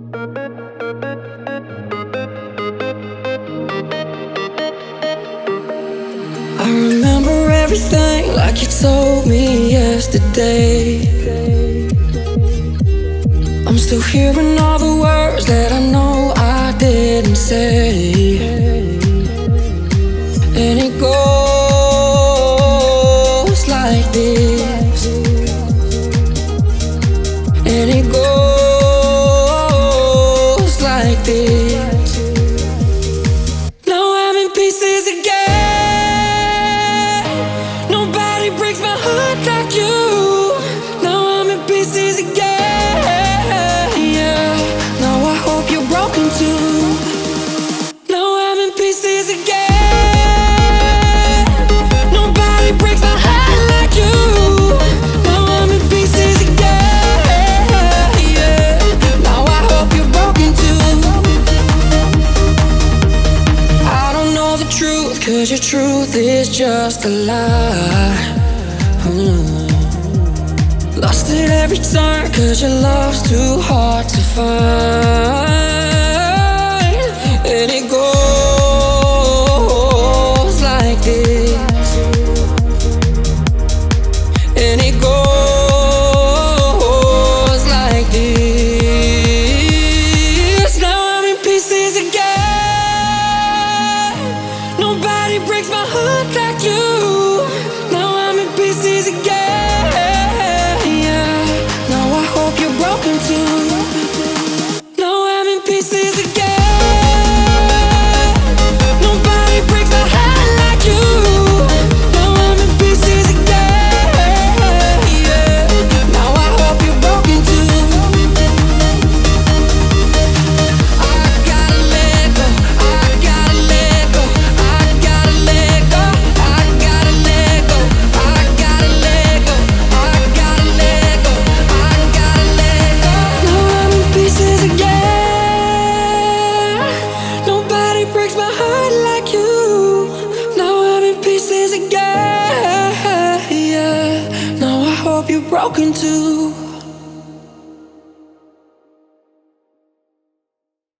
I remember everything like you told me yesterday. I'm still hearing all the words that I know I didn't say. And it goes like this. And it goes like this. Now I'm in pieces again. Nobody breaks my heart like you. Now I'm in pieces again. Yeah. Now I hope you're broken too. Now I'm in pieces again. Nobody breaks my heart like you. Now I'm in pieces again. Yeah. Now I hope you're broken too. I don't know the truth, 'cause your truth is just a lie. Lost it every time, 'cause your love's too hard to find. And it goes like this. And it goes like this. Now I'm in pieces again. Nobody breaks my heart like you. Now I'm in pieces again. Yeah. Now I hope you're broken too. Now I'm in pieces again. Nobody breaks my heart like you. Now I'm in pieces again. Yeah. Now I hope you're broken too. I gotta let go. I gotta let go. I gotta let go. I gotta let go. I gotta let go. I gotta let go. I gotta let go. Now I'm in pieces again. Nobody breaks my heart like you. Now I'm in pieces again. Yeah. Now I hope you're broken too.